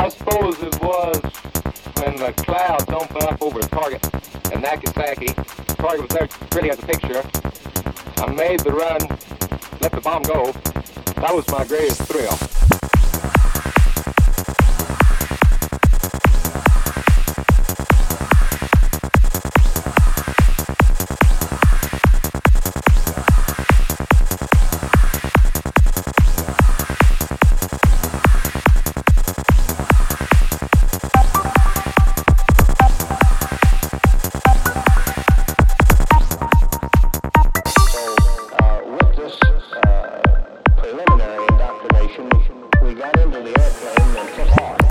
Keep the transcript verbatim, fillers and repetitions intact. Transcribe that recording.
I suppose it was when the clouds opened up over Target and Nagasaki. Target was there pretty as a picture. I made the run, let the bomb go. That was my greatest thrill. We got into the airplane and took off.